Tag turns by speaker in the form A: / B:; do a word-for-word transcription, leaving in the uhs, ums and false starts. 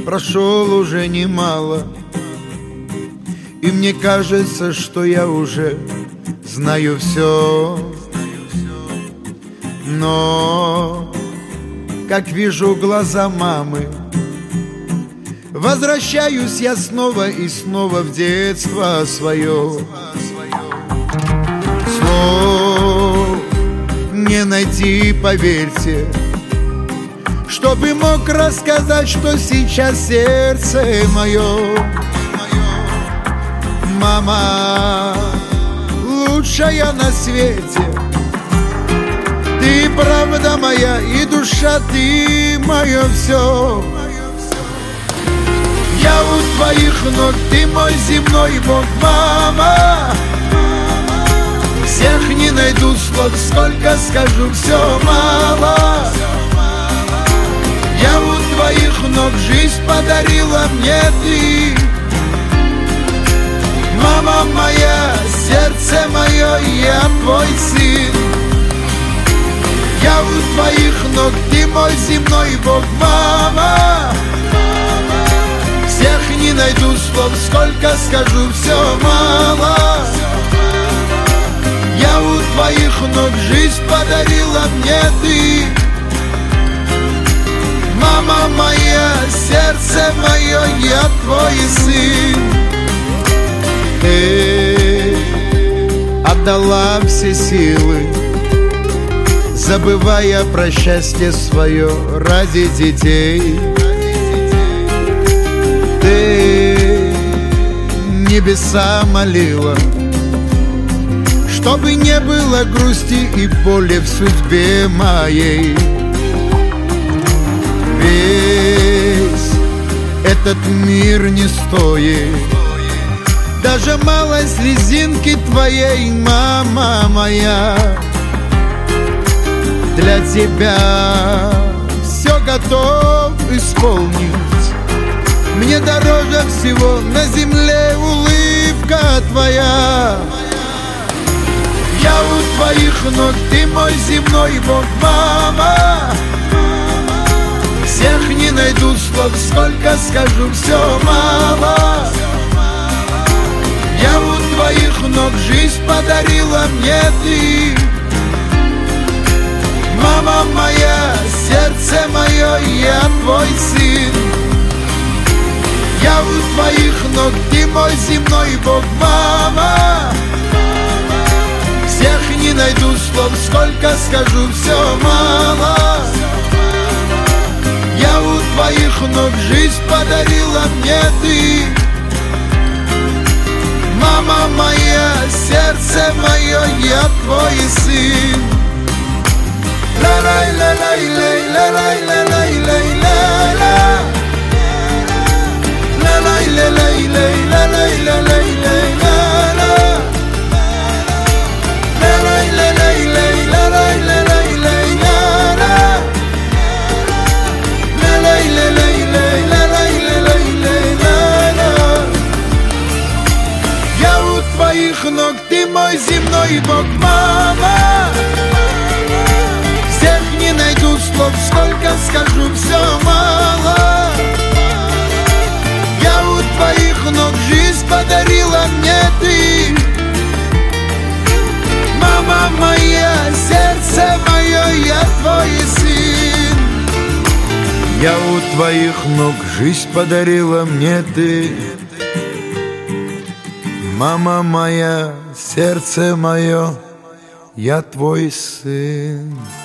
A: прошел уже немало, и мне кажется, что я уже знаю все. Но, как вижу глаза мамы, возвращаюсь я снова и снова в детство свое. Слов не найти, поверьте, чтобы мог рассказать, что сейчас сердце мое. Мама, лучшая на свете, ты правда моя и душа, ты мое все. Я у твоих ног, ты мой земной Бог, мама. Всех не найду слов, сколько скажу, все мало. Я у твоих ног, жизнь подарила мне ты. Мама моя, сердце мое, я твой сын. Я у твоих ног, ты мой земной Бог, мама. Всех не найду слов, сколько скажу, все мало. Я у твоих ног, жизнь подарила мне ты. Мама моя, сердце мое, я твой сын. Ты отдала все силы, забывая про счастье свое ради детей. Ты небеса молила, чтобы не было грусти и боли в судьбе моей. Весь этот мир не стоит даже малой слезинки твоей, мама моя. Для тебя все готов исполнить. Мне дороже всего на земле улыбка твоя. Я у твоих ног, ты мой земной Бог, мама. Всех не найду слов, сколько скажу, все мало. Я у твоих ног, жизнь подарила мне ты. Мама моя, сердце мое, я твой сын. Я у твоих ног, ты мой земной Бог, мама. Всех не найду слов, сколько скажу, все мало. Я у твоих ног, жизнь подарила мне ты. Мама моя, сердце мое, я твой сын. Ла-лай, ла-лай, лай, ла-лай, ла-лай, лай, ла-ла. Ла-лай, ла-лай, лай, ла-лай, ла-лай, лай, ла-ла. Ла-лай, ла-лай, лай, ла-лай, ла-лай, лай, ла-ла. Ла-лай, ла-лай, лай, ла-лай, ла-лай, лай, ла-ла. Я у твоих ног, ты мой земной Бог, мама. Всех не найду слов, сколько скажу, все мало. Я у твоих ног, жизнь подарила мне ты. Мама моя, сердце мое, я твой сын. Я у твоих ног, жизнь подарила мне ты. Мама моя, сердце мое, я твой сын.